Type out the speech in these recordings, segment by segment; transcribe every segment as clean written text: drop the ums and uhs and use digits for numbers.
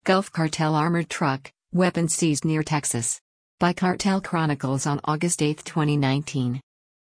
Gulf Cartel armored truck, weapons seized near Texas. By Cartel Chronicles on August 8, 2019.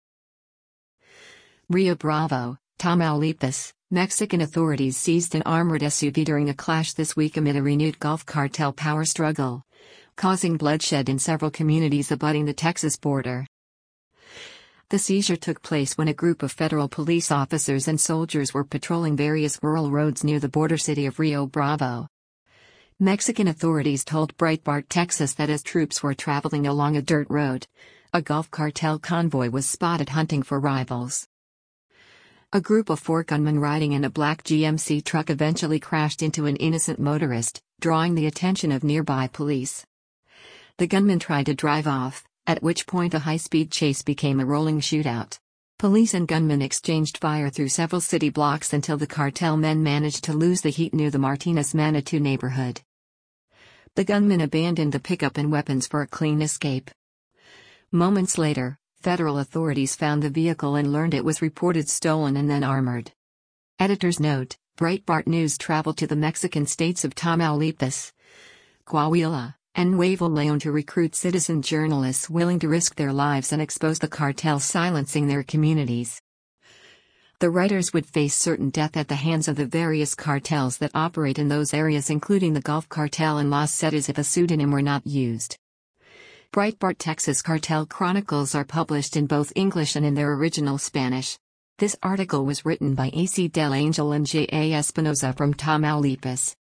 Rio Bravo, Tamaulipas, Mexican authorities seized an armored SUV during a clash this week amid a renewed Gulf Cartel power struggle, causing bloodshed in several communities abutting the Texas border. The seizure took place when a group of federal police officers and soldiers were patrolling various rural roads near the border city of Rio Bravo. Mexican authorities told Breitbart Texas that as troops were traveling along a dirt road, a Gulf Cartel convoy was spotted hunting for rivals. A group of 4 gunmen riding in a black GMC truck eventually crashed into an innocent motorist, drawing the attention of nearby police. The gunmen tried to drive off, at which point a high-speed chase became a rolling shootout. Police and gunmen exchanged fire through several city blocks until the cartel men managed to lose the heat near the Martinez-Manitou neighborhood. The gunmen abandoned the pickup and weapons for a clean escape. Moments later, federal authorities found the vehicle and learned it was reported stolen and then armored. Editor's note: Breitbart News traveled to the Mexican states of Tamaulipas, Coahuila, and Nuevo León to recruit citizen journalists willing to risk their lives and expose the cartels silencing their communities. The writers would face certain death at the hands of the various cartels that operate in those areas, including the Gulf Cartel and Los Zetas, if a pseudonym were not used. Breitbart Texas Cartel Chronicles are published in both English and in their original Spanish. This article was written by AC Del Angel and J.A. Espinoza from Tamaulipas.